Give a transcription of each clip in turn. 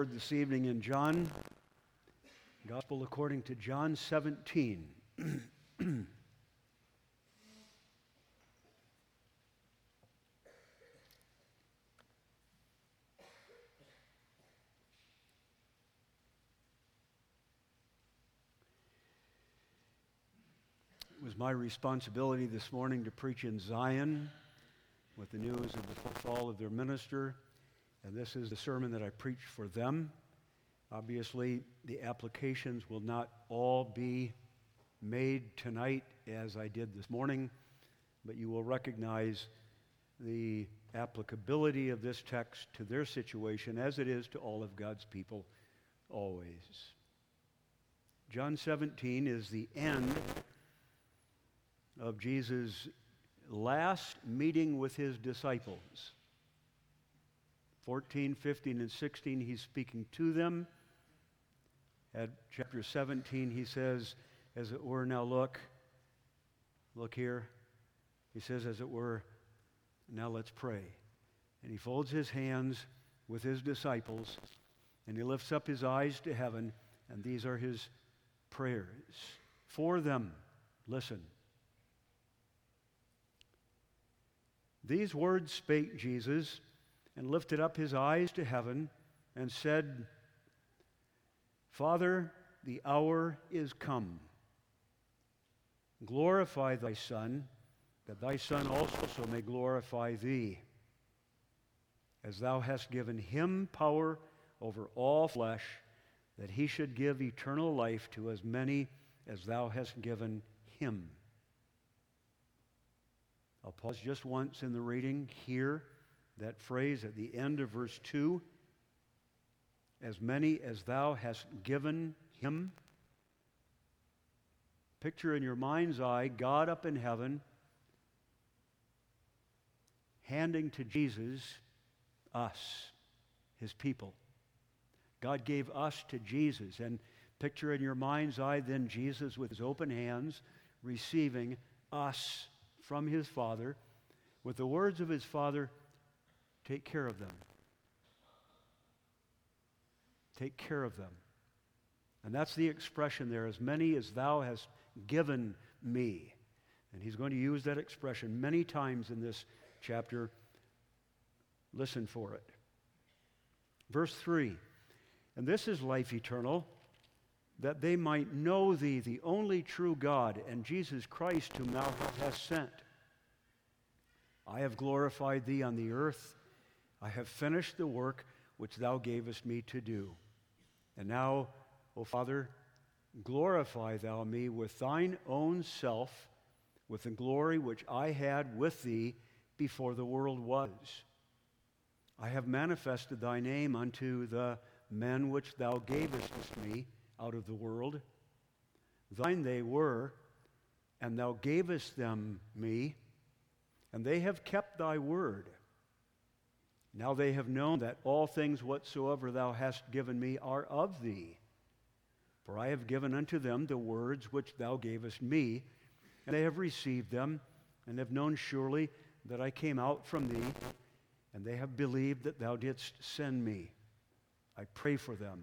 Lord this evening in John, Gospel according to John 17. It was my responsibility this morning to preach in Zion with the news of the fall of their minister, and this is the sermon that I preached for them. Obviously, the applications will not all be made tonight as I did this morning, but you will recognize the applicability of this text to their situation as it is to all of God's people always. John 17 is the end of Jesus' last meeting with his disciples. 14, 15, and 16, he's speaking to them. At chapter 17, he says, as it were, now look here. He says, as it were, now let's pray. And he folds his hands with his disciples, and he lifts up his eyes to heaven, and these are his prayers for them. Listen. These words spake Jesus, and lifted up his eyes to heaven, and said, Father, the hour is come. Glorify thy Son, that thy Son also may glorify thee, as thou hast given him power over all flesh, that he should give eternal life to as many as thou hast given him. I'll pause just once in the reading here. That phrase at the end of verse 2, as many as thou hast given him. Picture in your mind's eye God up in heaven handing to Jesus us, his people. God gave us to Jesus, and picture in your mind's eye then Jesus with his open hands receiving us from his Father with the words of his Father, take care of them. Take care of them. And that's the expression there, as many as thou hast given me. And he's going to use that expression many times in this chapter. Listen for it. Verse 3, and this is life eternal, that they might know thee, the only true God, and Jesus Christ whom thou hast sent. I have glorified thee on the earth. I have finished the work which thou gavest me to do. And now, O Father, glorify thou me with thine own self, with the glory which I had with thee before the world was. I have manifested thy name unto the men which thou gavest me out of the world. Thine they were, and thou gavest them me, and they have kept thy word. Now they have known that all things whatsoever thou hast given me are of thee. For I have given unto them the words which thou gavest me, and they have received them, and have known surely that I came out from thee, and they have believed that thou didst send me. I pray for them.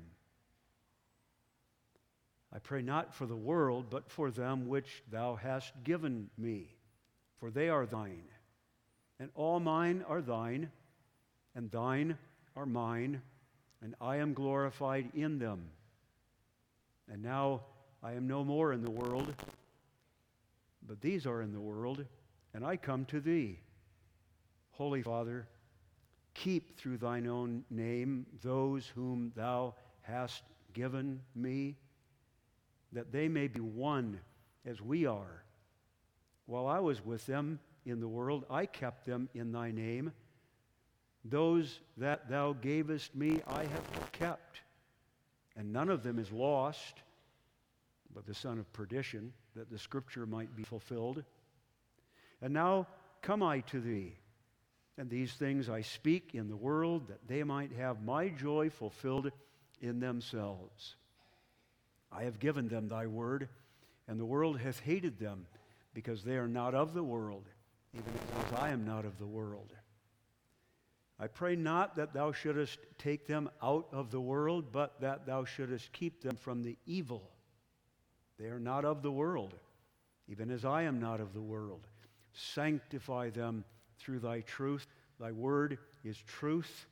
I pray not for the world, but for them which thou hast given me, for they are thine, and all mine are thine, and thine are mine, and I am glorified in them. And now I am no more in the world, but these are in the world, and I come to thee. Holy Father, keep through thine own name those whom thou hast given me, that they may be one as we are. While I was with them in the world, I kept them in thy name. Those that thou gavest me I have kept, and none of them is lost, but the son of perdition, that the scripture might be fulfilled. And now come I to thee, and these things I speak in the world, that they might have my joy fulfilled in themselves. I have given them thy word, and the world hath hated them, because they are not of the world, even as I am not of the world. I pray not that thou shouldest take them out of the world, but that thou shouldest keep them from the evil. They are not of the world, even as I am not of the world. Sanctify them through thy truth. Thy word is truth.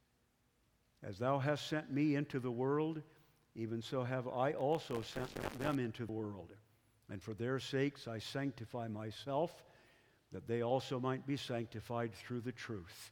As thou hast sent me into the world, even so have I also sent them into the world. And for their sakes I sanctify myself, that they also might be sanctified through the truth.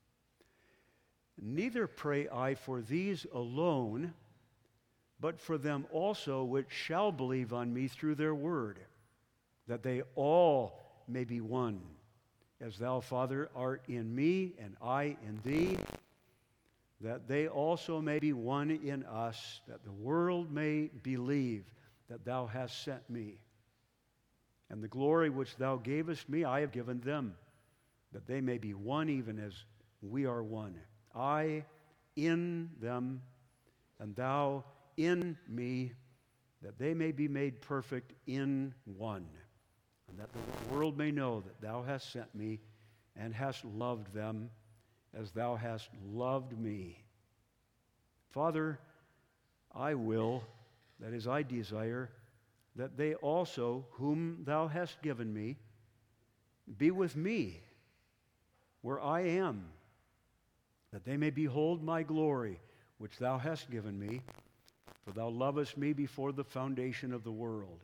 Neither pray I for these alone, but for them also which shall believe on me through their word, that they all may be one, as thou, Father, art in me, and I in thee, that they also may be one in us, that the world may believe that thou hast sent me. And the glory which thou gavest me I have given them, that they may be one even as we are one. I in them, and thou in me, that they may be made perfect in one, and that the world may know that thou hast sent me and hast loved them as thou hast loved me. Father, I will, that is, I desire, that they also, whom thou hast given me, be with me where I am, that they may behold my glory, which thou hast given me, for thou lovest me before the foundation of the world.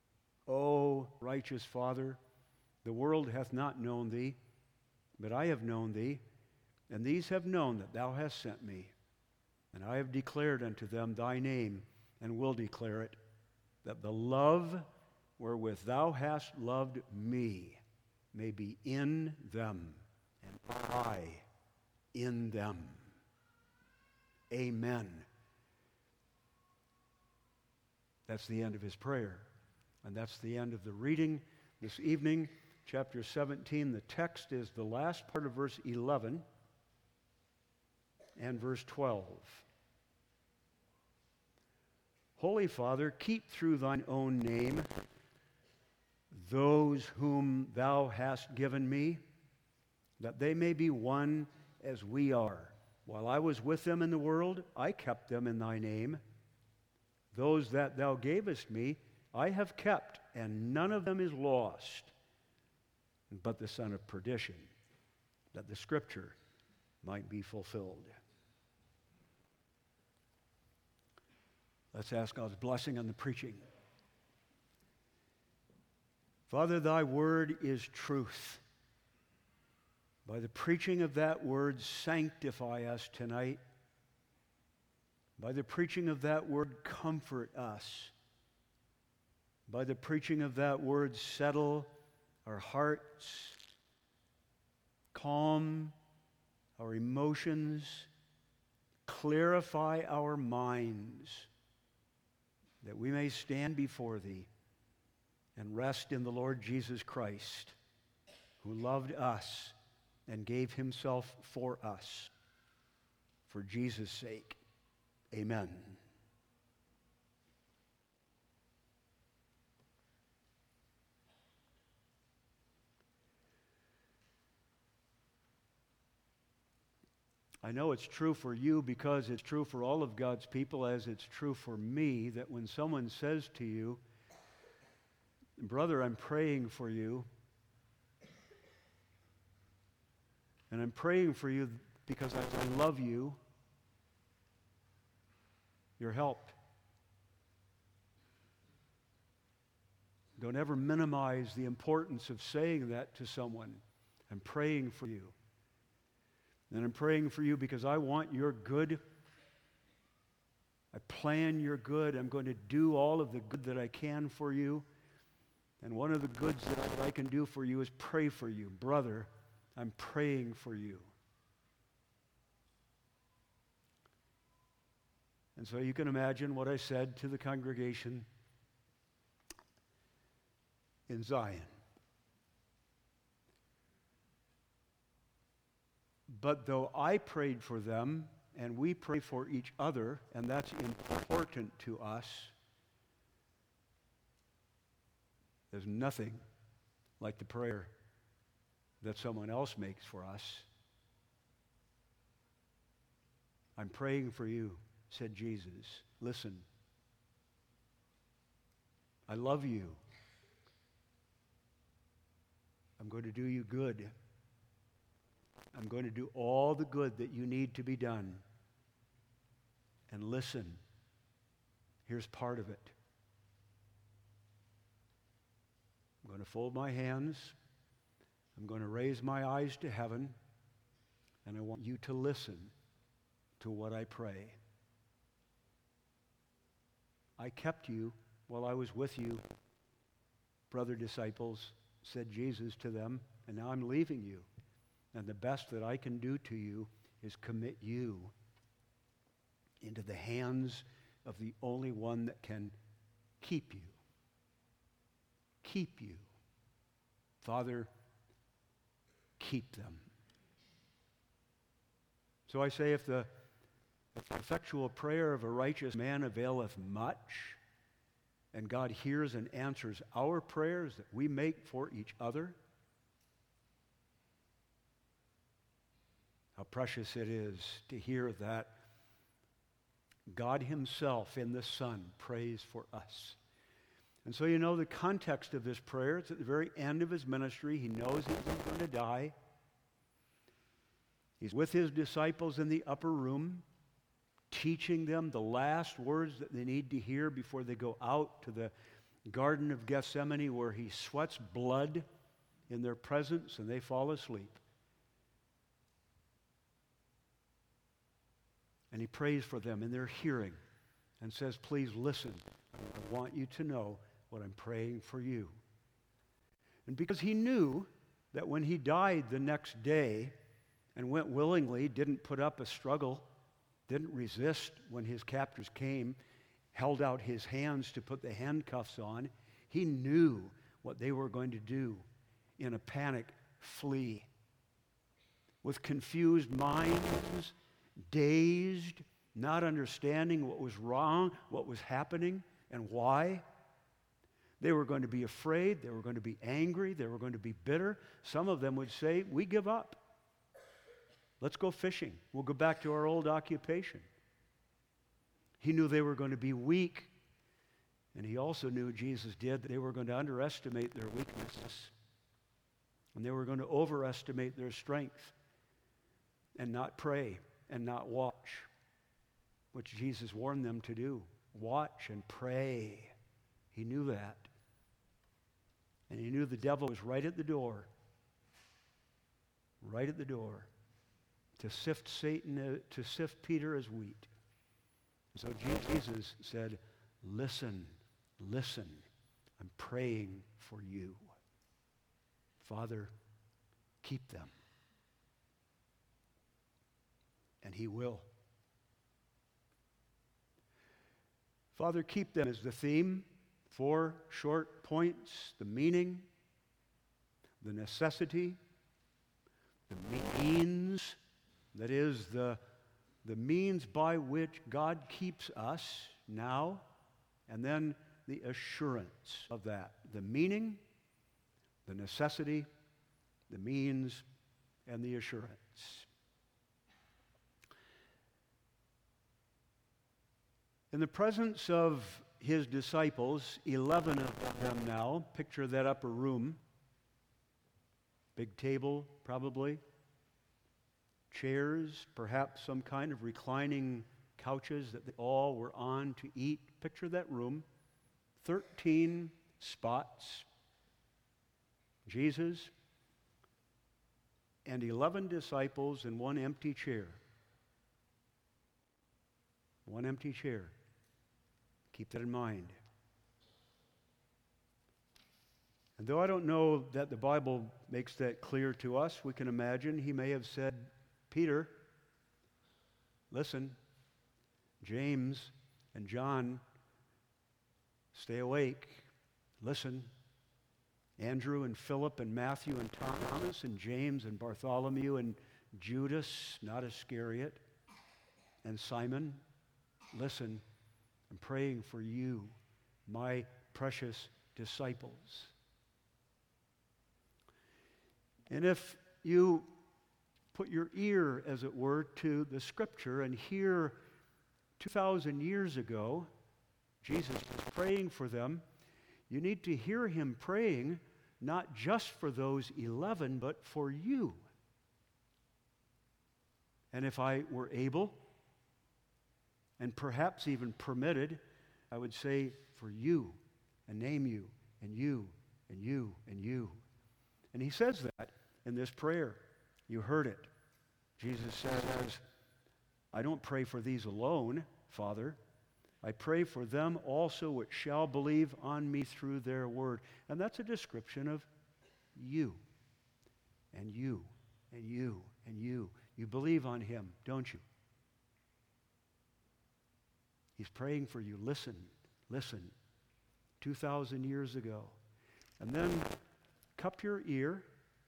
O righteous Father, the world hath not known thee, but I have known thee, and these have known that thou hast sent me. And I have declared unto them thy name, and will declare it, that the love wherewith thou hast loved me may be in them, and I in them. Amen. That's the end of his prayer. And that's the end of the reading this evening. Chapter 17, the text is the last part of verse 11 and verse 12. Holy Father, keep through thine own name those whom thou hast given me, that they may be one as we are. While I was with them in the world, I kept them in thy name. Those that thou gavest me, I have kept, and none of them is lost, but the son of perdition, that the scripture might be fulfilled. Let's ask God's blessing on the preaching. Father, thy word is truth. By the preaching of that word, sanctify us tonight. By the preaching of that word, comfort us. By the preaching of that word, settle our hearts, calm our emotions, clarify our minds, that we may stand before thee and rest in the Lord Jesus Christ, who loved us and gave himself for us. For Jesus' sake, amen. I know it's true for you because it's true for all of God's people, as it's true for me, that when someone says to you, brother, I'm praying for you, and I'm praying for you because I love you, you're helped. Don't ever minimize the importance of saying that to someone. I'm praying for you. And I'm praying for you because I want your good. I plan your good. I'm going to do all of the good that I can for you. And one of the goods that I can do for you is pray for you. Brother, I'm praying for you. And so you can imagine what I said to the congregation in Zion. But though I prayed for them, and we pray for each other, and that's important to us, there's nothing like the prayer that someone else makes for us. I'm praying for you, said Jesus. Listen. I love you. I'm going to do you good. I'm going to do all the good that you need to be done. And listen, here's part of it. I'm going to fold my hands. I'm going to raise my eyes to heaven. And I want you to listen to what I pray. I kept you while I was with you, brother disciples, said Jesus to them, and now I'm leaving you. And the best that I can do to you is commit you into the hands of the only one that can keep you. Keep you. Father, keep them. So I say, if the effectual prayer of a righteous man availeth much, and God hears and answers our prayers that we make for each other, how precious it is to hear that God himself in the Son prays for us. And so you know the context of this prayer. It's at the very end of his ministry. He knows he's going to die. He's with his disciples in the upper room, teaching them the last words that they need to hear before they go out to the Garden of Gethsemane, where he sweats blood in their presence and they fall asleep. And he prays for them in their hearing and says, please listen. I want you to know what I'm praying for you. And because he knew that when he died the next day and went willingly, didn't put up a struggle, didn't resist when his captors came, held out his hands to put the handcuffs on, he knew what they were going to do. In a panic, flee. With confused minds, dazed, not understanding what was wrong, what was happening, and why. They were going to be afraid, they were going to be angry, they were going to be bitter. Some of them would say, we give up. Let's go fishing. We'll go back to our old occupation. He knew they were going to be weak, and he also knew, Jesus did, that they were going to underestimate their weaknesses, and they were going to overestimate their strength and not pray and not watch, which Jesus warned them to do. Watch and pray. He knew that. And he knew the devil was right at the door, to sift Peter as wheat. So Jesus said, listen, I'm praying for you. Father, keep them. And he will. Father, keep them is the theme. 4 short points: the meaning, the necessity, the means, that is, the means by which God keeps us now, and then the assurance of that. The meaning, the necessity, the means, and the assurance. In the presence of his disciples, 11 of them now, picture that upper room, big table probably, chairs, perhaps some kind of reclining couches that they all were on to eat. Picture that room, 13 spots, Jesus and 11 disciples in one empty chair. One empty chair. Keep that in mind. And though I don't know that the Bible makes that clear to us, we can imagine he may have said, Peter, listen, James and John, stay awake, listen, Andrew and Philip and Matthew and Thomas and James and Bartholomew and Judas, not Iscariot, and Simon, listen, I'm praying for you, my precious disciples. And if you put your ear, as it were, to the Scripture and hear 2,000 years ago, Jesus was praying for them. You need to hear him praying not just for those 11, but for you. And if I were able, and perhaps even permitted, I would say for you, and name you, and you, and you, and you. And he says that in this prayer. You heard it. Jesus says, I don't pray for these alone, Father. I pray for them also which shall believe on me through their word. And that's a description of you, and you, and you, and you. You believe on him, don't you? He's praying for you. Listen, listen. 2,000 years ago. And then cup your ear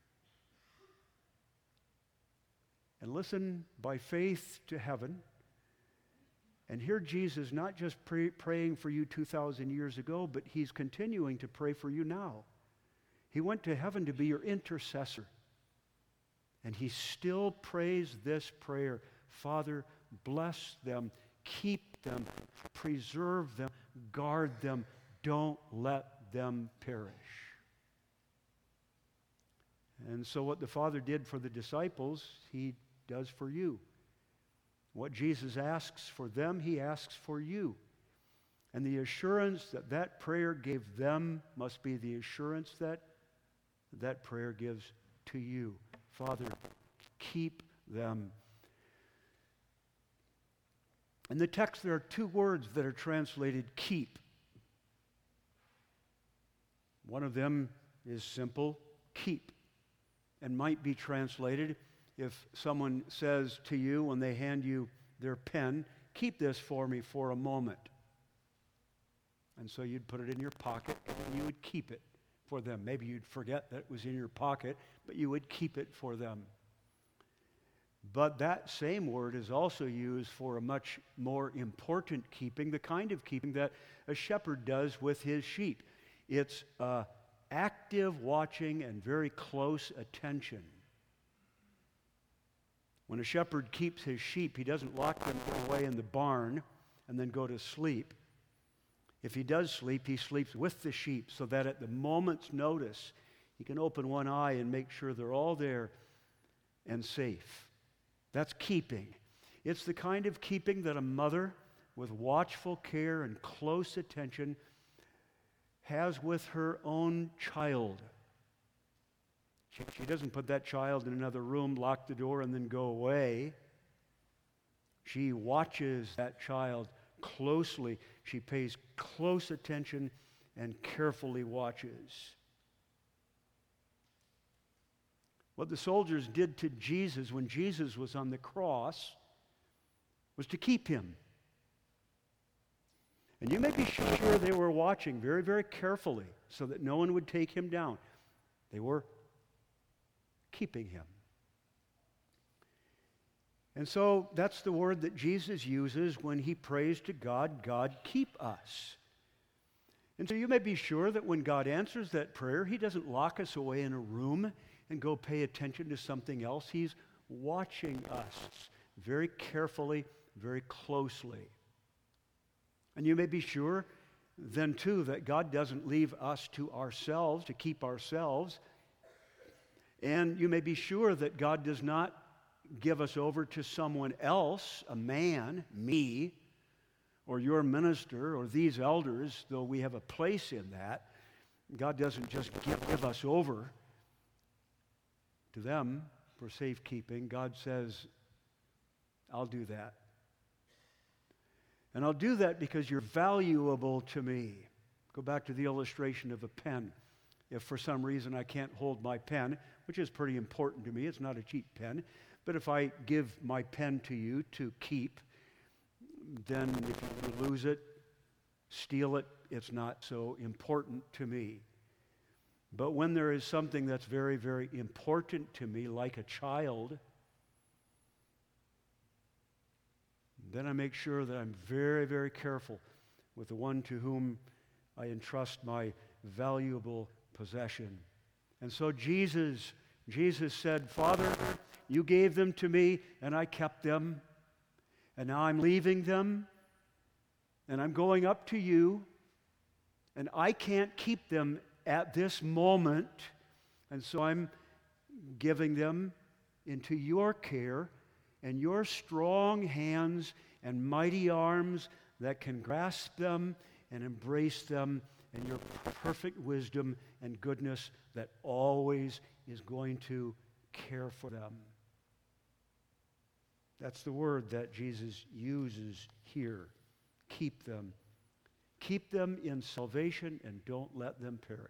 and listen by faith to heaven and hear Jesus not just praying for you 2,000 years ago, but he's continuing to pray for you now. He went to heaven to be your intercessor. And he still prays this prayer. Father, bless them, keep them, preserve them, guard them. Don't let them perish. And so what the Father did for the disciples, he does for you. What Jesus asks for them, he asks for you. And the assurance that that prayer gave them must be the assurance that that prayer gives to you. Father, keep them. In the text, there are two words that are translated keep. One of them is simple, keep, and might be translated if someone says to you when they hand you their pen, keep this for me for a moment. And so you'd put it in your pocket and you would keep it for them. Maybe you'd forget that it was in your pocket, but you would keep it for them. But that same word is also used for a much more important keeping, the kind of keeping that a shepherd does with his sheep. It's active watching and very close attention. When a shepherd keeps his sheep, he doesn't lock them away in the barn and then go to sleep. If he does sleep, he sleeps with the sheep so that at the moment's notice, he can open one eye and make sure they're all there and safe. That's keeping. It's the kind of keeping that a mother with watchful care and close attention has with her own child. She doesn't put that child in another room, lock the door, and then go away. She watches that child closely. She pays close attention and carefully watches. What the soldiers did to Jesus when Jesus was on the cross was to keep him. And you may be sure they were watching very, very carefully so that no one would take him down. They were keeping him. And so that's the word that Jesus uses when he prays to God, God, keep us. And so you may be sure that when God answers that prayer, he doesn't lock us away in a room and go pay attention to something else. He's watching us very carefully, very closely. And you may be sure then too that God doesn't leave us to ourselves, to keep ourselves. And you may be sure that God does not give us over to someone else, a man, me, or your minister, or these elders, though we have a place in that. God doesn't just give us over to them for safekeeping. God says, I'll do that. And I'll do that because you're valuable to me. Go back to the illustration of a pen. If for some reason I can't hold my pen, which is pretty important to me, it's not a cheap pen, but if I give my pen to you to keep, then if you lose it, steal it, it's not so important to me. But when there is something that's very, very important to me, like a child, then I make sure that I'm very, very careful with the one to whom I entrust my valuable possession. And so Jesus said, Father, You gave them to me, and I kept them. And now I'm leaving them, and I'm going up to you, and I can't keep them at this moment, and so I'm giving them into your care and your strong hands and mighty arms that can grasp them and embrace them, and your perfect wisdom and goodness that always is going to care for them. That's the word that Jesus uses here. Keep them. Keep them in salvation and don't let them perish.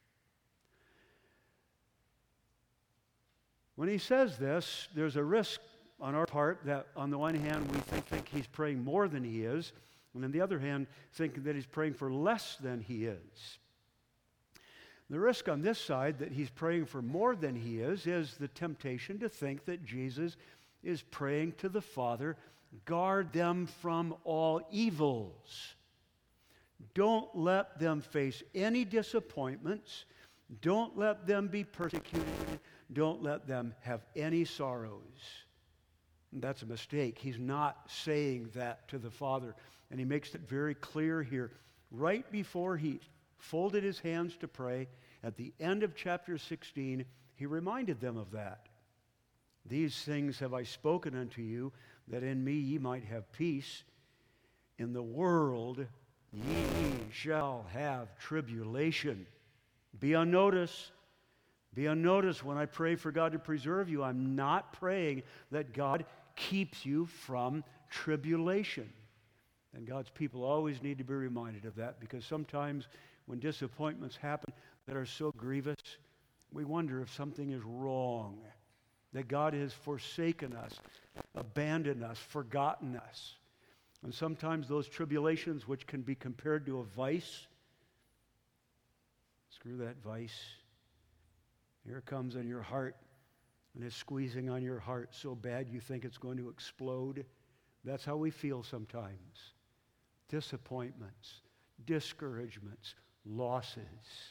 When he says this, there's a risk on our part that on the one hand we think he's praying more than he is, and on the other hand thinking that he's praying for less than he is. The risk on this side that he's praying for more than he is the temptation to think that Jesus is praying to the Father, guard them from all evils. Don't let them face any disappointments. Don't let them be persecuted. Don't let them have any sorrows. And that's a mistake. He's not saying that to the Father. And he makes it very clear here. Right before he folded his hands to pray, at the end of chapter 16, he reminded them of that. These things have I spoken unto you, that in me ye might have peace. In the world ye shall have tribulation. Be on notice. Be on notice when I pray for God to preserve you. I'm not praying that God keeps you from tribulation. And God's people always need to be reminded of that, because sometimes when disappointments happen that are so grievous, we wonder if something is wrong, that God has forsaken us, abandoned us, forgotten us. And sometimes those tribulations, which can be compared to a vice, screw that vice. Here it comes in your heart, and it's squeezing on your heart so bad you think it's going to explode. That's how we feel sometimes. Disappointments, discouragements, losses.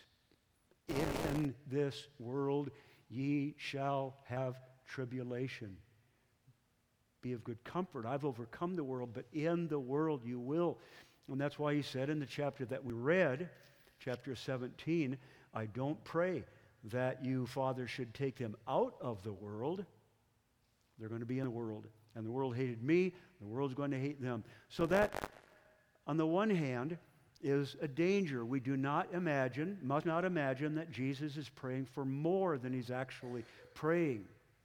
In this world ye shall have tribulation. Be of good comfort. I've overcome the world, but in the world you will. And that's why he said in the chapter that we read, chapter 17, I don't pray that you, Father, should take them out of the world. They're going to be in the world. And the world hated me. The world's going to hate them. So that, on the one hand, is a danger. We must not imagine that Jesus is praying for more than he's actually praying.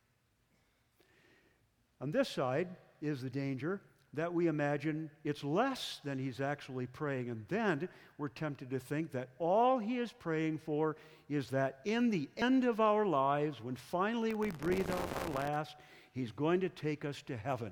On this side is the danger that we imagine it's less than he's actually praying. And then we're tempted to think that all he is praying for is that in the end of our lives, when finally we breathe out our last, he's going to take us to heaven.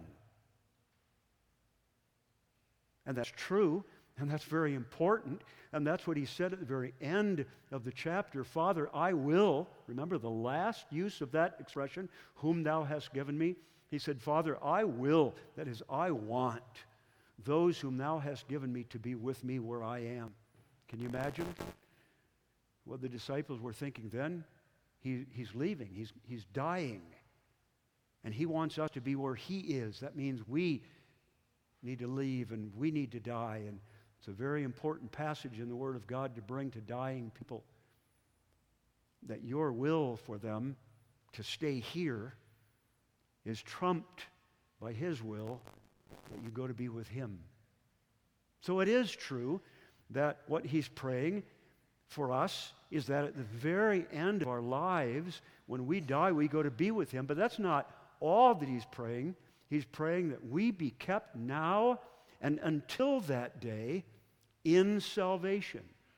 And that's true, and that's very important. And that's what he said at the very end of the chapter. Father, I will, remember the last use of that expression, whom thou hast given me. He said, Father, I will, that is, I want those whom thou hast given me to be with me where I am. Can you imagine what the disciples were thinking then? He's leaving. He's dying. And he wants us to be where he is. That means we need to leave and we need to die. And it's a very important passage in the Word of God to bring to dying people, that your will for them to stay here is trumped by his will that you go to be with him. So it is true that what he's praying for us is that at the very end of our lives, when we die, we go to be with him. But that's not all that he's praying. He's praying that we be kept now and until that day in salvation.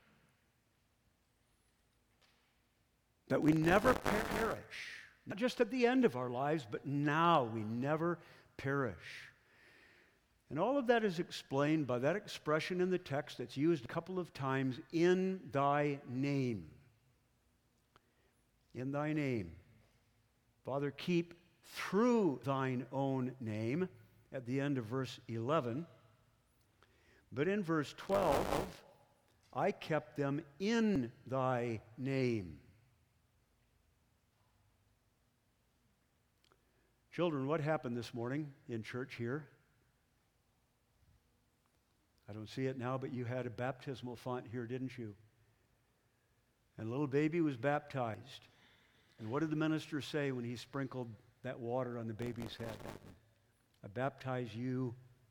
That we never perish. Not just at the end of our lives, but now we never perish. And all of that is explained by that expression in the text that's used a couple of times, in thy name. In thy name. Father, keep through thine own name at the end of verse 11. But in verse 12, I kept them in thy name. Children, what happened this morning in church here? I don't see it now, but you had a baptismal font here, didn't you? And a little baby was baptized. And what did the minister say when he sprinkled that water on the baby's head? I baptize you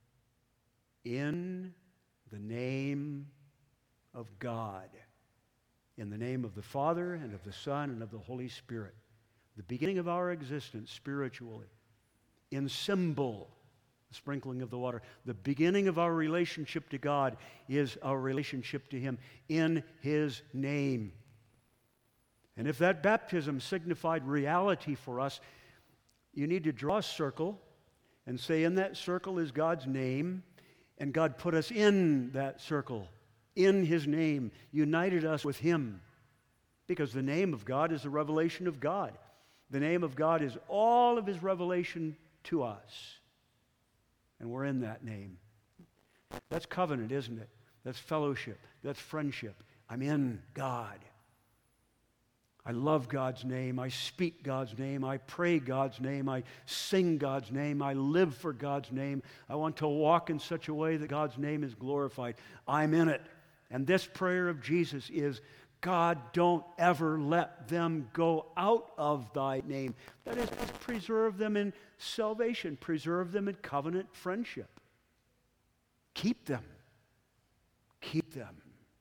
in the name of God, in the name of the Father and of the Son and of the Holy Spirit. The beginning of our existence spiritually, in symbol, the sprinkling of the water. The beginning of our relationship to God is our relationship to Him in His name. And if that baptism signified reality for us, you need to draw a circle and say, in that circle is God's name, and God put us in that circle, in His name, united us with Him. Because the name of God is the revelation of God. The name of God is all of His revelation to us. And we're in that name. That's covenant, isn't it? That's fellowship. That's friendship. I'm in God. I love God's name. I speak God's name. I pray God's name. I sing God's name. I live for God's name. I want to walk in such a way that God's name is glorified. I'm in it. And this prayer of Jesus is, God, don't ever let them go out of thy name. That is, preserve them in salvation. Preserve them in covenant friendship. Keep them. Keep them.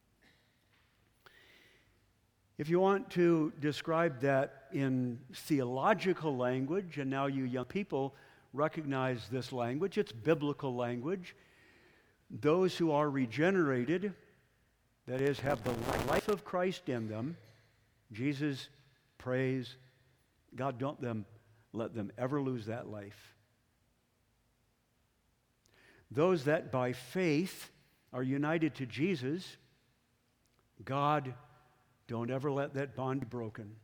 If you want to describe that in theological language, and now you young people recognize this language, it's biblical language. Those who are regenerated, that is, have the life of Christ in them, Jesus prays, God, don't let them ever lose that life. Those that by faith are united to Jesus, God, don't ever let that bond be broken.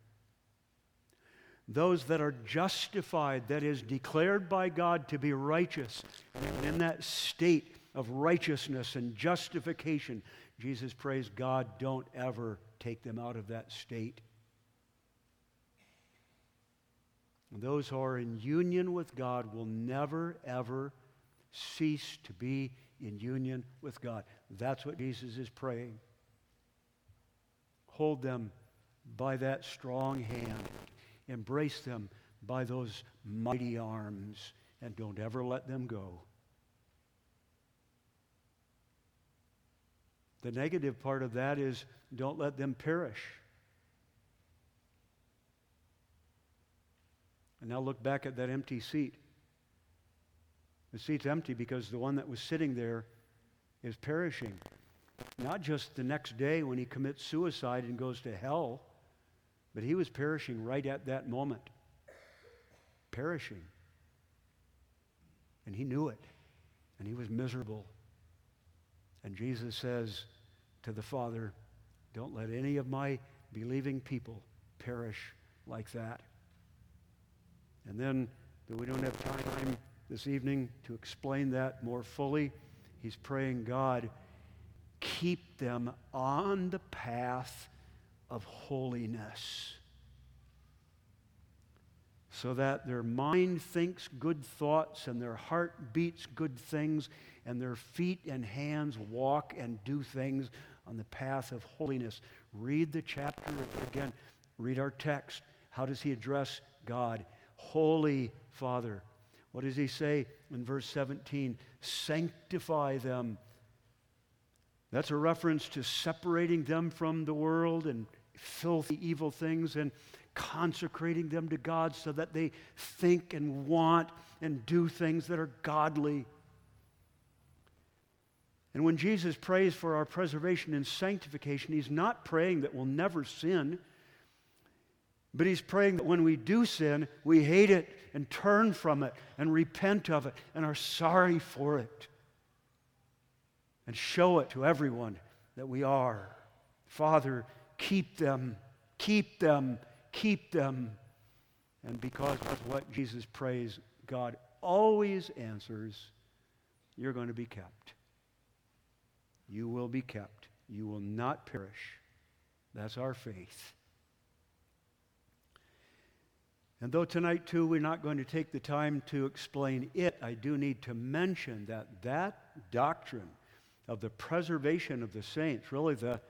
Those that are justified, that is, declared by God to be righteous, and in that state of righteousness and justification, Jesus prays, God, don't ever take them out of that state. And those who are in union with God will never, ever cease to be in union with God. That's what Jesus is praying. Hold them by that strong hand. Embrace them by those mighty arms, and don't ever let them go. The negative part of that is don't let them perish. And now look back at that empty seat. The seat's empty because the one that was sitting there is perishing. Not just the next day when he commits suicide and goes to hell, but he was perishing right at that moment. Perishing. And he knew it. And he was miserable. And Jesus says to the Father, don't let any of my believing people perish like that. And then, though we don't have time this evening to explain that more fully, he's praying, God, keep them on the path of holiness, so that their mind thinks good thoughts and their heart beats good things and their feet and hands walk and do things on the path of holiness. Read the chapter again. Read our text. How does he address God? Holy Father. What does he say in verse 17? Sanctify them. That's a reference to separating them from the world and filthy, evil things and consecrating them to God so that they think and want and do things that are godly. And when Jesus prays for our preservation and sanctification, he's not praying that we'll never sin, but he's praying that when we do sin, we hate it and turn from it and repent of it and are sorry for it and show it to everyone that we are. Father, keep them, keep them, keep them. And because of what Jesus prays, God always answers, you're going to be kept. You will be kept. You will not perish. That's our faith. And though tonight, too, we're not going to take the time to explain it, I do need to mention that that doctrine of the preservation of the saints, really the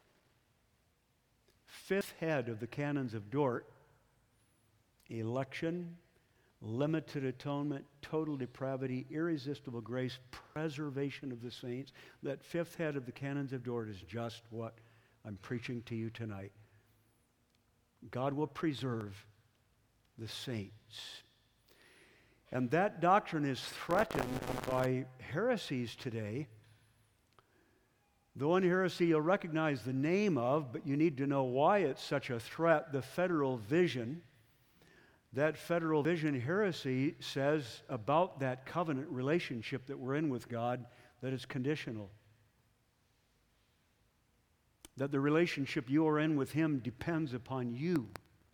fifth head of the canons of Dort, election, limited atonement, total depravity, irresistible grace, preservation of the saints, that fifth head of the canons of Dort is just what I'm preaching to you tonight. God will preserve the saints. And that doctrine is threatened by heresies today. The one heresy you'll recognize the name of, but you need to know why it's such a threat, the federal vision. That federal vision heresy says about that covenant relationship that we're in with God that it's conditional. That the relationship you are in with Him depends upon you.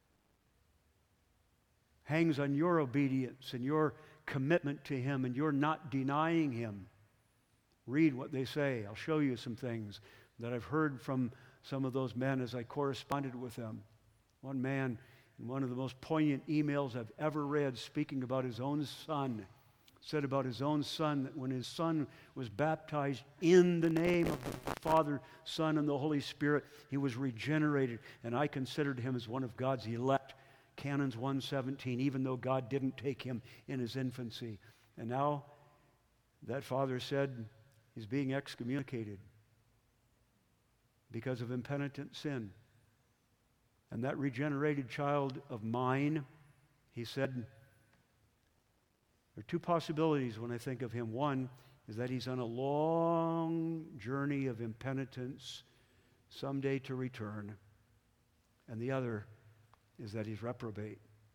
Hangs on your obedience and your commitment to Him, and you're not denying Him. Read what they say. I'll show you some things that I've heard from some of those men as I corresponded with them. One man, in one of the most poignant emails I've ever read, speaking about his own son, said about his own son that when his son was baptized in the name of the Father, Son, and the Holy Spirit, he was regenerated, and I considered him as one of God's elect. Canons 1:17, even though God didn't take him in his infancy. And now that father said he's being excommunicated because of impenitent sin. And that regenerated child of mine, he said, there are two possibilities when I think of him. One is that he's on a long journey of impenitence, someday to return. And the other is that he's reprobate.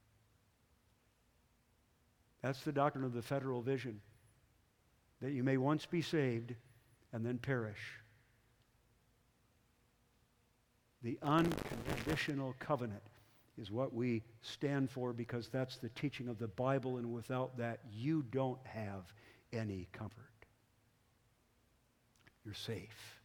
That's the doctrine of the federal vision, that you may once be saved and then perish. The unconditional covenant is what we stand for, because that's the teaching of the Bible, and without that, you don't have any comfort. You're safe.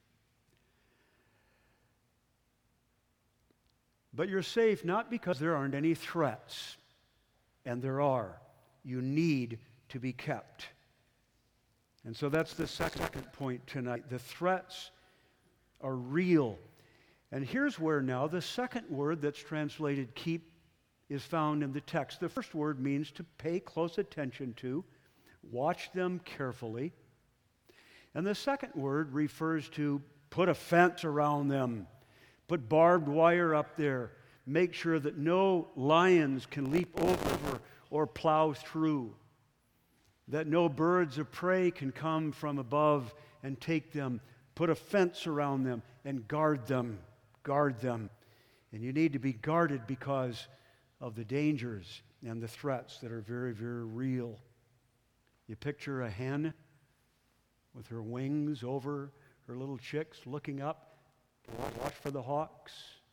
But you're safe not because there aren't any threats, and there are. You need to be kept. And so that's the second point tonight. The threats are real. And here's where now the second word that's translated keep is found in the text. The first word means to pay close attention to, watch them carefully. And the second word refers to put a fence around them, put barbed wire up there, make sure that no lions can leap over or plow through, that no birds of prey can come from above and take them. Put a fence around them and guard them. Guard them. And you need to be guarded because of the dangers and the threats that are very, very real. You picture a hen with her wings over her little chicks looking up to watch for the hawks.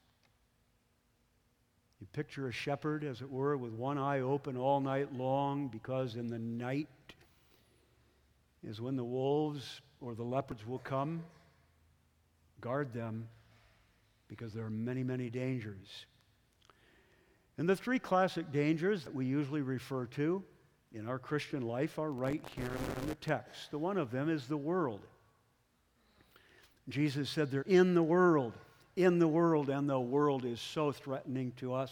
You picture a shepherd, as it were, with one eye open all night long, because in the night is when the wolves or the leopards will come. Guard them, because there are many, many dangers. And the three classic dangers that we usually refer to in our Christian life are right here in the text. The one of them is the world. Jesus said they're in the world, and the world is so threatening to us,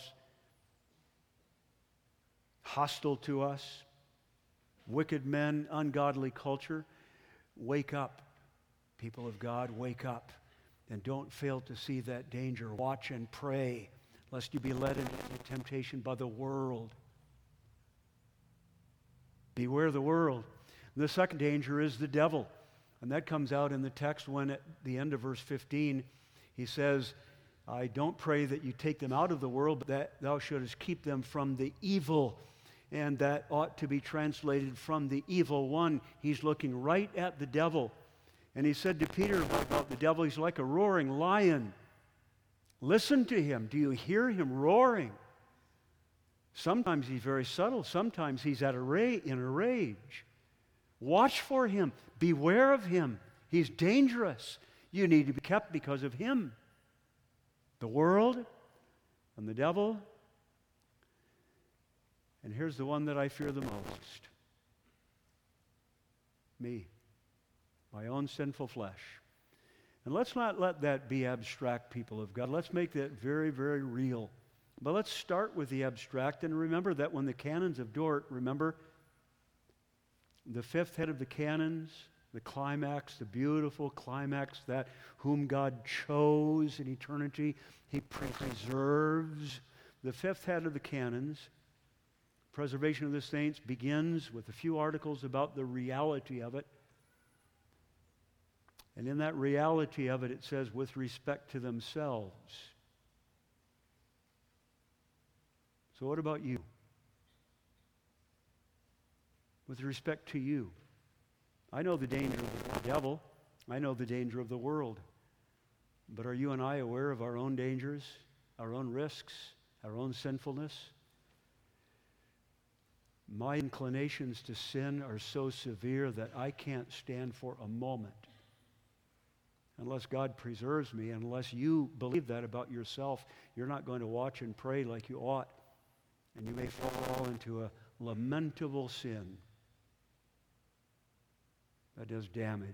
hostile to us, wicked men, ungodly culture. Wake up, people of God, wake up. And don't fail to see that danger. Watch and pray, lest you be led into temptation by the world. Beware the world. And the second danger is the devil. And that comes out in the text when at the end of verse 15, he says, I don't pray that you take them out of the world, but that thou shouldest keep them from the evil. And that ought to be translated from the evil one. He's looking right at the devil. And he said to Peter about the devil, he's like a roaring lion. Listen to him. Do you hear him roaring? Sometimes he's very subtle. Sometimes he's in a rage. Watch for him. Beware of him. He's dangerous. You need to be kept because of him. The world and the devil. And here's the one that I fear the most. Me. My own sinful flesh. And let's not let that be abstract, people of God. Let's make that very, very real. But let's start with the abstract and remember that when the canons of Dort, remember, the fifth head of the canons, the climax, the beautiful climax, that whom God chose in eternity, He preserves. The fifth head of the canons, preservation of the saints, begins with a few articles about the reality of it. And in that reality of it, it says, with respect to themselves. So what about you? With respect to you. I know the danger of the devil. I know the danger of the world. But are you and I aware of our own dangers, our own risks, our own sinfulness? My inclinations to sin are so severe that I can't stand for a moment unless God preserves me. Unless you believe that about yourself, you're not going to watch and pray like you ought. And you may fall into a lamentable sin that does damage.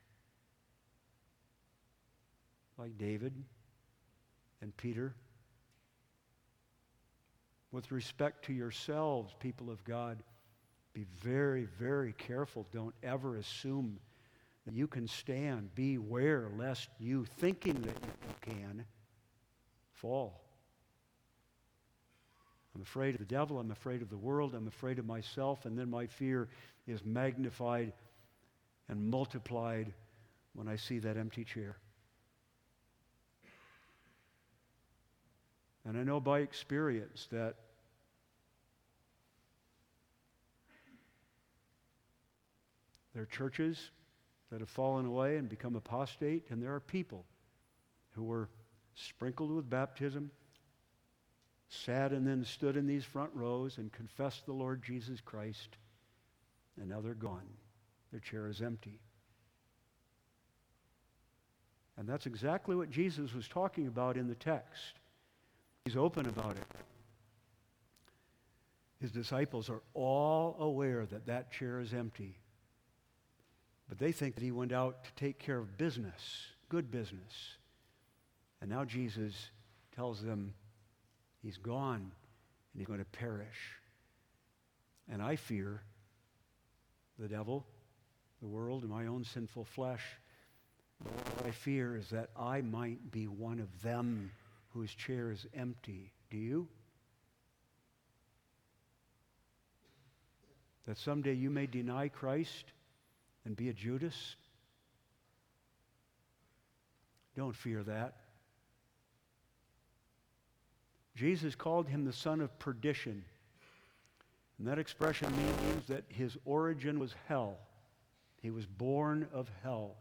Like David and Peter. With respect to yourselves, people of God, be very, very careful. Don't ever assume that you can stand. Beware lest you, thinking that you can, fall. I'm afraid of the devil, I'm afraid of the world, I'm afraid of myself, and then my fear is magnified and multiplied when I see that empty chair. And I know by experience that there are churches that have fallen away and become apostate, and there are people who were sprinkled with baptism, sat and then stood in these front rows and confessed the Lord Jesus Christ, and now they're gone. Their chair is empty. And that's exactly what Jesus was talking about in the text. He's open about it. His disciples are all aware that that chair is empty. But they think that he went out to take care of business, good business. And now Jesus tells them he's gone and he's going to perish. And I fear the devil, the world, and my own sinful flesh. What I fear is that I might be one of them whose chair is empty. Do you? That someday you may deny Christ and be a Judas? Don't fear that. Jesus called him the son of perdition. And that expression means that his origin was hell. He was born of hell.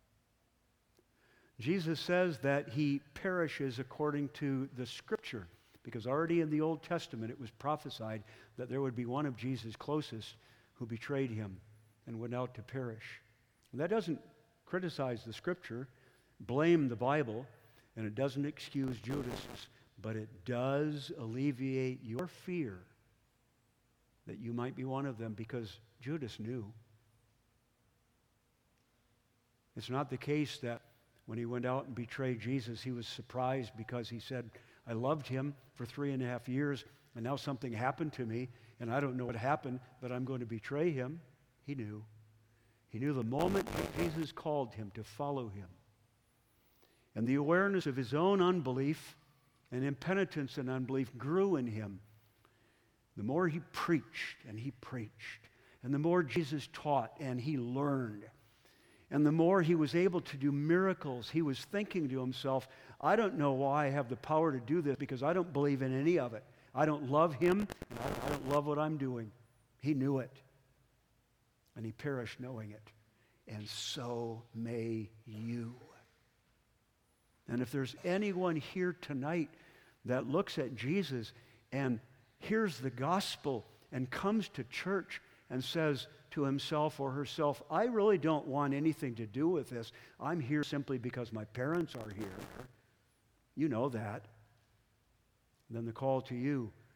Jesus says that he perishes according to the Scripture, because already in the Old Testament it was prophesied that there would be one of Jesus' closest who betrayed him and went out to perish. And that doesn't criticize the Scripture, blame the Bible, and it doesn't excuse Judas, but it does alleviate your fear that you might be one of them, because Judas knew. It's not the case that when he went out and betrayed Jesus, he was surprised because he said, I loved him for 3.5 years, and now something happened to me, and I don't know what happened, but I'm going to betray him. He knew. He knew the moment Jesus called him to follow him. And the awareness of his own unbelief and impenitence and unbelief grew in him. The more he preached, and the more Jesus taught, and he learned, and the more he was able to do miracles, he was thinking to himself, I don't know why I have the power to do this, because I don't believe in any of it. I don't love him, and I don't love what I'm doing. He knew it, and he perished knowing it. And so may you. And if there's anyone here tonight that looks at Jesus and hears the gospel and comes to church and says to himself or herself, I really don't want anything to do with this. I'm here simply because my parents are here. You know that. Then the call to you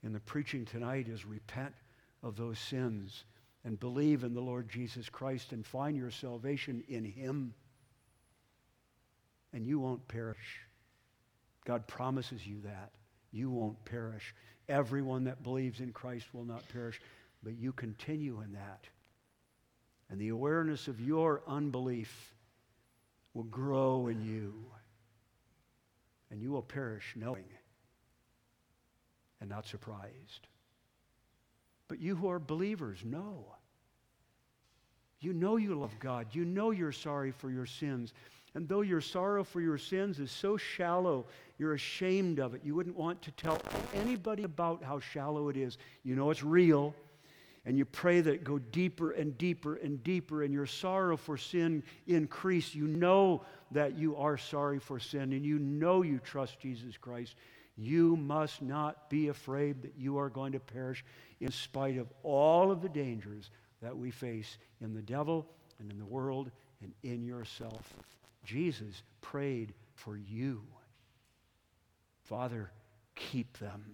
in the preaching tonight is repent of those sins and believe in the Lord Jesus Christ and find your salvation in Him. And you won't perish. God promises you that. You won't perish. Everyone that believes in Christ will not perish, but you continue in that. And the awareness of your unbelief will grow in you. And you will perish knowing and not surprised. But you who are believers know. You know you love God. You know you're sorry for your sins. And though your sorrow for your sins is so shallow, you're ashamed of it. You wouldn't want to tell anybody about how shallow it is. You know it's real. And you pray that it go deeper and deeper and deeper, and your sorrow for sin increase. You know that you are sorry for sin, and you know you trust Jesus Christ. You must not be afraid that you are going to perish in spite of all of the dangers that we face in the devil and in the world and in yourself. Jesus prayed for you. Father, keep them.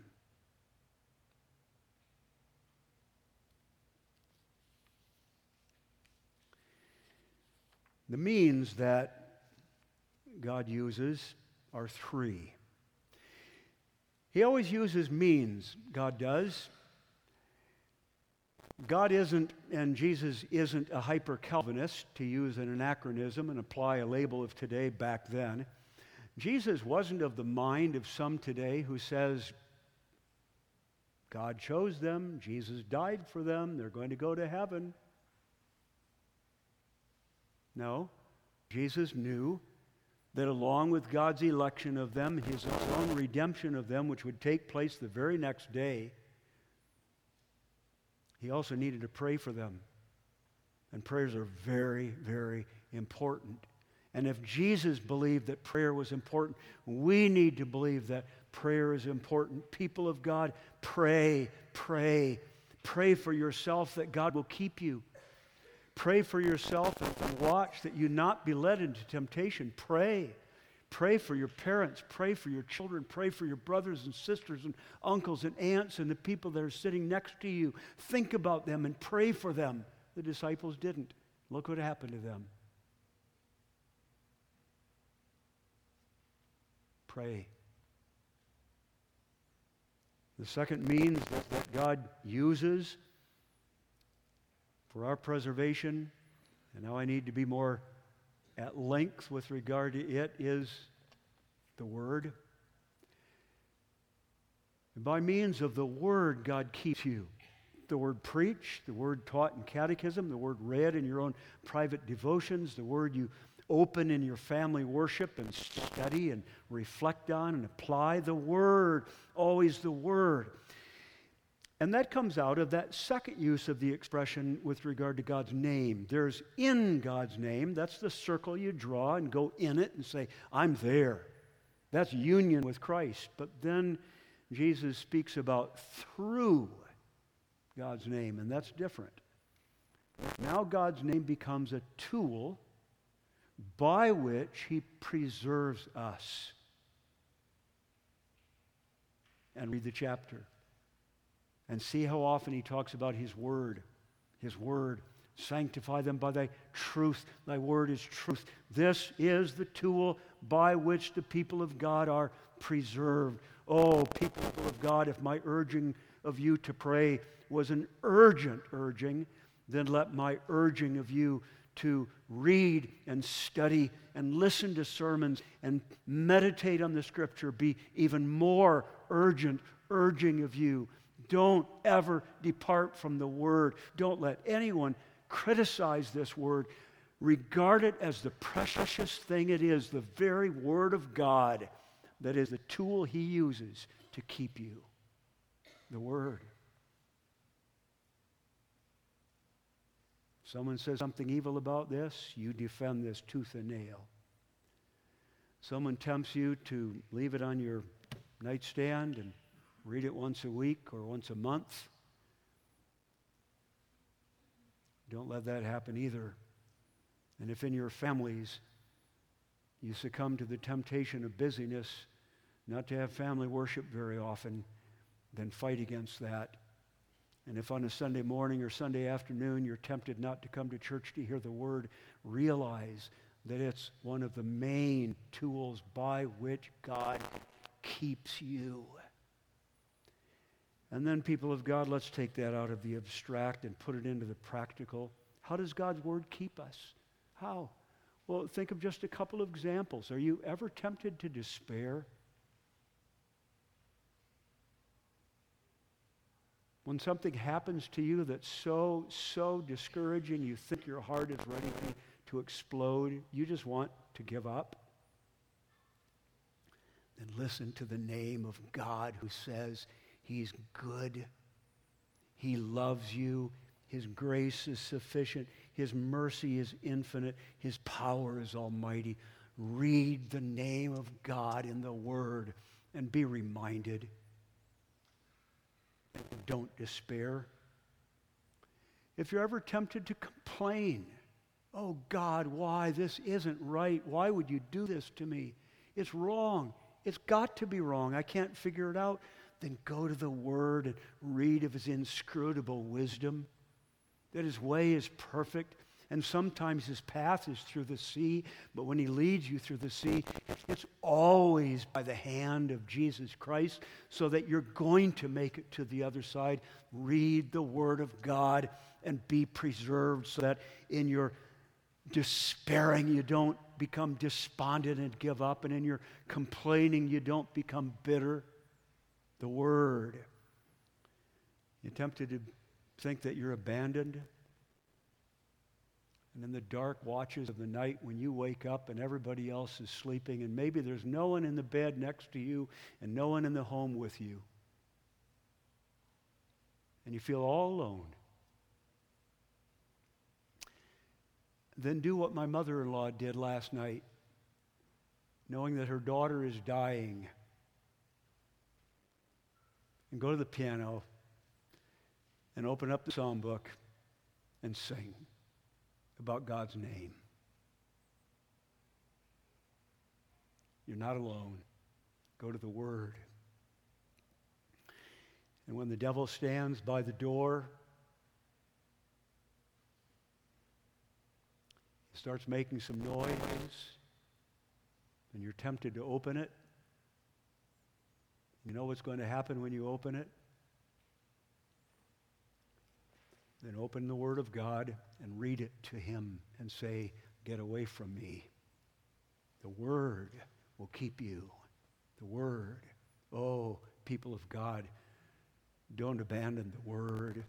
The means that God uses are three. He always uses means, God does. God isn't, and Jesus isn't a hyper-Calvinist, to use an anachronism and apply a label of today back then. Jesus wasn't of the mind of some today who says, God chose them, Jesus died for them, they're going to go to heaven. No, Jesus knew that along with God's election of them, His own redemption of them, which would take place the very next day, He also needed to pray for them. And prayers are very, very important. And if Jesus believed that prayer was important, we need to believe that prayer is important. People of God, pray, pray. Pray for yourself that God will keep you. Pray for yourself and watch that you not be led into temptation. Pray. Pray for your parents. Pray for your children. Pray for your brothers and sisters and uncles and aunts and the people that are sitting next to you. Think about them and pray for them. The disciples didn't. Look what happened to them. Pray. The second means that God uses for our preservation, and now I need to be more at length with regard to it, is the Word. And by means of the Word, God keeps you. The Word preached, the Word taught in catechism, the Word read in your own private devotions, the Word you open in your family worship and study and reflect on and apply. The Word, always the Word. And that comes out of that second use of the expression with regard to God's name. There's in God's name. That's the circle you draw and go in it and say, I'm there. That's union with Christ. But then Jesus speaks about through God's name, and that's different. Now God's name becomes a tool by which He preserves us. And read the chapter. And see how often He talks about His Word. His Word. Sanctify them by Thy truth. Thy Word is truth. This is the tool by which the people of God are preserved. Oh, people of God, if my urging of you to pray was an urgent urging, then let my urging of you to read and study and listen to sermons and meditate on the Scripture be even more urgent urging of you. Don't ever depart from the Word. Don't let anyone criticize this Word. Regard it as the precious thing it is, the very Word of God that is the tool He uses to keep you. The Word. Someone says something evil about this, you defend this tooth and nail. Someone tempts you to leave it on your nightstand and read it once a week or once a month. Don't let that happen either. And if in your families you succumb to the temptation of busyness, not to have family worship very often, then fight against that. And if on a Sunday morning or Sunday afternoon you're tempted not to come to church to hear the word, realize that it's one of the main tools by which God keeps you. And then, people of God, let's take that out of the abstract and put it into the practical. How does God's word keep us? How? Well, think of just a couple of examples. Are you ever tempted to despair? When something happens to you that's so discouraging, you think your heart is ready to explode, you just want to give up? Then listen to the name of God who says He's good. He loves you. His grace is sufficient. His mercy is infinite. His power is almighty. Read the name of God in the Word and be reminded. Don't despair. If you're ever tempted to complain, oh God, why? This isn't right. Why would you do this to me? It's wrong. It's got to be wrong. I can't figure it out. Then go to the Word and read of His inscrutable wisdom, that His way is perfect, and sometimes His path is through the sea, but when He leads you through the sea, it's always by the hand of Jesus Christ, so that you're going to make it to the other side. Read the Word of God and be preserved, so that in your despairing you don't become despondent and give up, and in your complaining you don't become bitter. The Word. You're tempted to think that you're abandoned. And in the dark watches of the night when you wake up and everybody else is sleeping and maybe there's no one in the bed next to you and no one in the home with you. And you feel all alone. Then do what my mother-in-law did last night, knowing that her daughter is dying. And go to the piano and open up the psalm book and sing about God's name. You're not alone. Go to the Word. And when the devil stands by the door, he starts making some noise, and you're tempted to open it. You know what's going to happen when you open it? Then open the Word of God and read it to Him and say, get away from me. The Word will keep you. The Word. Oh, people of God, don't abandon the Word.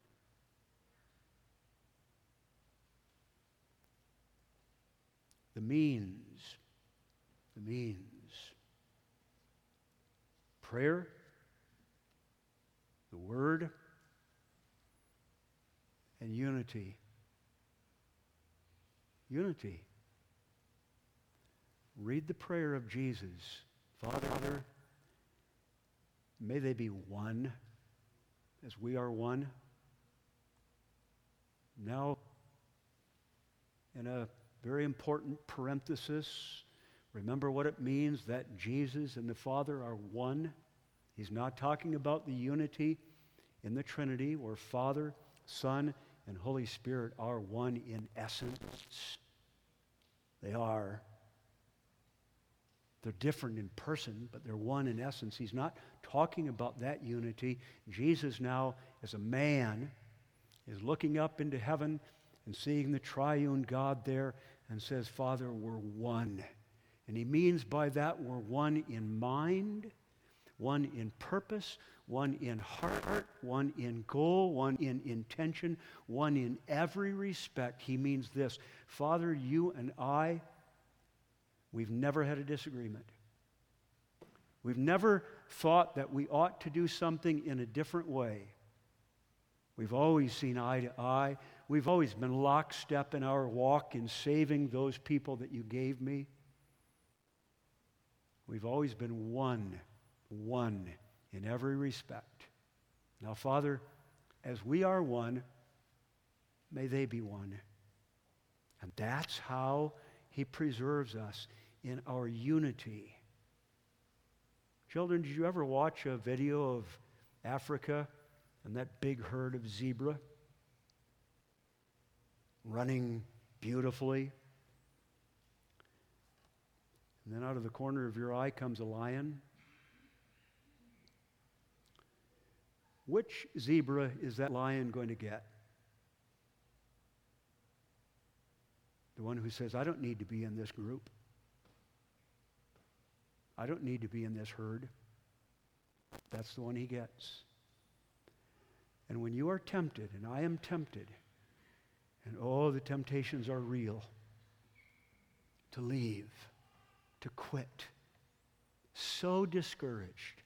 The means. Prayer, the Word, and unity. Unity. Read the prayer of Jesus. Father, may they be one as we are one. Now, in a very important parenthesis, remember what it means that Jesus and the Father are one. He's not talking about the unity in the Trinity where Father, Son, and Holy Spirit are one in essence. They are. They're different in person, but they're one in essence. He's not talking about that unity. Jesus now, as a man, is looking up into heaven and seeing the triune God there and says, Father, we're one. And he means by that we're one in mind, one in purpose, one in heart, one in goal, one in intention, one in every respect. He means this: Father, you and I, we've never had a disagreement. We've never thought that we ought to do something in a different way. We've always seen eye to eye. We've always been lockstep in our walk in saving those people that you gave me. We've always been one in every respect. Now, Father, as we are one, may they be one. And that's how he preserves us, in our unity. Children, did you ever watch a video of Africa and that big herd of zebra running beautifully. And then out of the corner of your eye comes a lion. Which zebra is that lion going to get? The one who says, I don't need to be in this group. I don't need to be in this herd. That's the one he gets. And when you are tempted, and I am tempted, and oh, the temptations are real, to leave, to quit, so discouraged,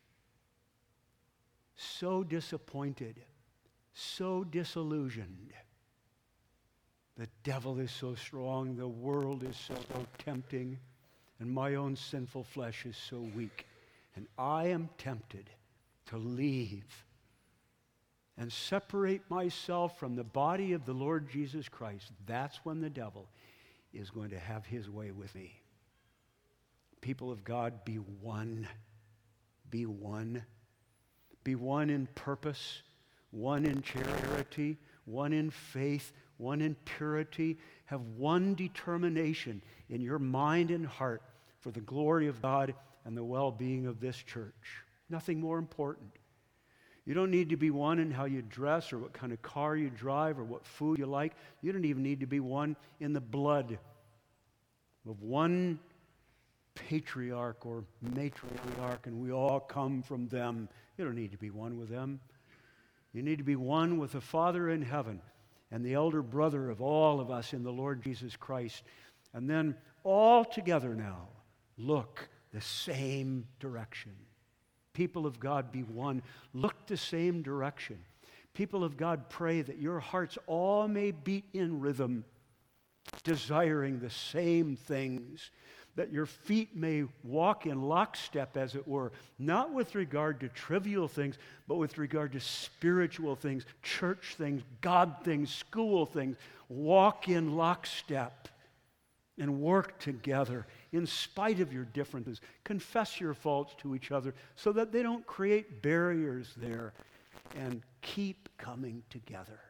so disappointed, so disillusioned. The devil is so strong, the world is so tempting, and my own sinful flesh is so weak. And I am tempted to leave and separate myself from the body of the Lord Jesus Christ. That's when the devil is going to have his way with me. People of God, be one. Be one. Be one in purpose, one in charity, one in faith, one in purity. Have one determination in your mind and heart for the glory of God and the well-being of this church. Nothing more important. You don't need to be one in how you dress or what kind of car you drive or what food you like. You don't even need to be one in the blood of one patriarch or matriarch, and we all come from them. You don't need to be one with them. You need to be one with the Father in heaven and the elder brother of all of us in the Lord Jesus Christ. And then all together now, look the same direction. People of God, be one. Look the same direction. People of God, pray that your hearts all may beat in rhythm, desiring the same things, that your feet may walk in lockstep, as it were, not with regard to trivial things, but with regard to spiritual things, church things, God things, school things. Walk in lockstep and work together in spite of your differences. Confess your faults to each other so that they don't create barriers there, and keep coming together.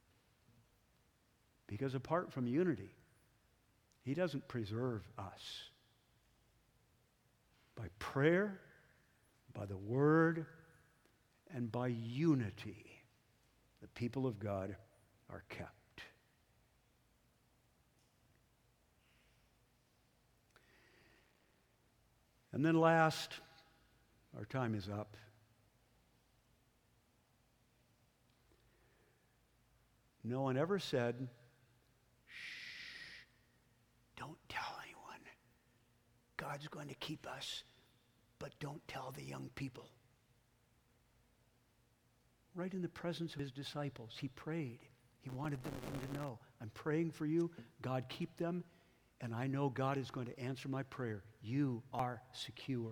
Because apart from unity, he doesn't preserve us. By prayer, by the word, and by unity, the people of God are kept. And then last, our time is up. No one ever said, shh, don't tell anyone. God's going to keep us, but don't tell the young people. Right in the presence of his disciples, he prayed. He wanted them to know, I'm praying for you. God, keep them. And I know God is going to answer my prayer. You are secure.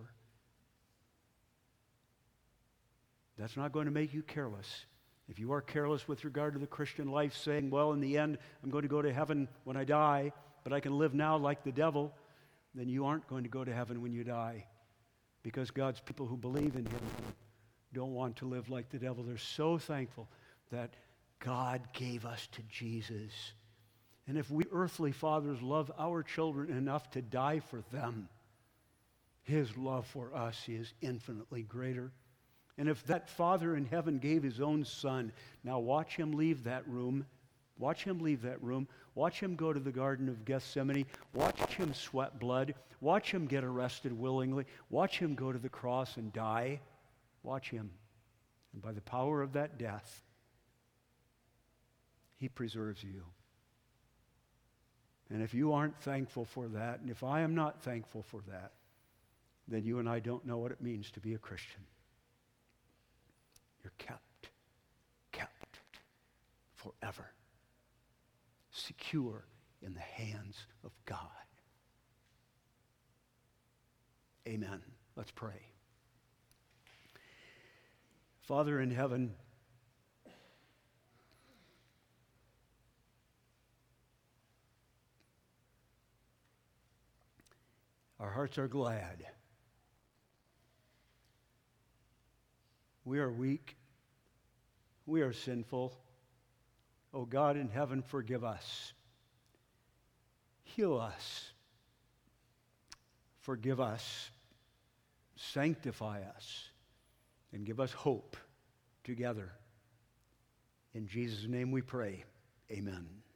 That's not going to make you careless. If you are careless with regard to the Christian life, saying, well, in the end, I'm going to go to heaven when I die, but I can live now like the devil, then you aren't going to go to heaven when you die. Because God's people who believe in him don't want to live like the devil. They're so thankful that God gave us to Jesus. And if we earthly fathers love our children enough to die for them, his love for us is infinitely greater. And if that Father in heaven gave his own Son, now watch him leave that room. Watch him leave that room. Watch him go to the Garden of Gethsemane. Watch him sweat blood. Watch him get arrested willingly. Watch him go to the cross and die. Watch him. And by the power of that death, he preserves you. And if you aren't thankful for that, and if I am not thankful for that, then you and I don't know what it means to be a Christian. You're kept forever, secure in the hands of God. Amen. Let's pray. Father in heaven, our hearts are glad. We are weak We are sinful. Oh God in heaven, forgive us. Heal us. Forgive us. Sanctify us. And give us hope together. In Jesus' name we pray. Amen.